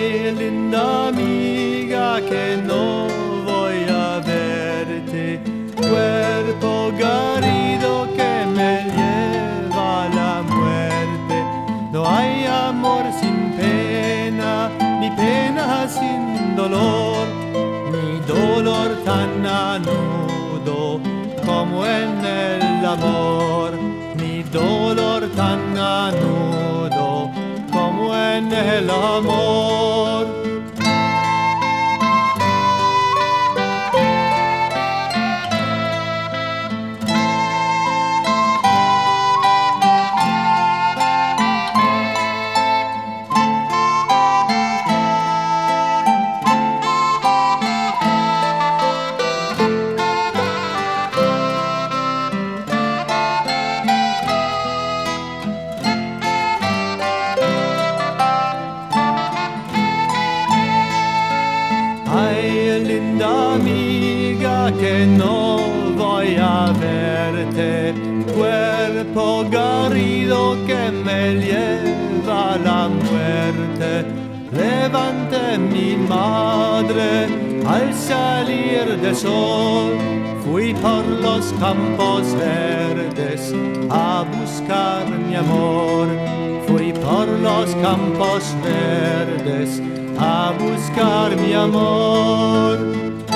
Ay, linda amiga, que no voy a verte, cuerpo querido que me lleva a la muerte. No hay amor sin pena, ni pena sin dolor, ni dolor tan anudo como en el amor, ni dolor tan anudo como en el amor. Ay, linda amiga, que no voy a verte, cuerpo querido que me lleva a la muerte. Levante mi madre al salir del sol, fui por los campos verdes a buscar mi amor. Fui por los campos verdes a buscar mi amor.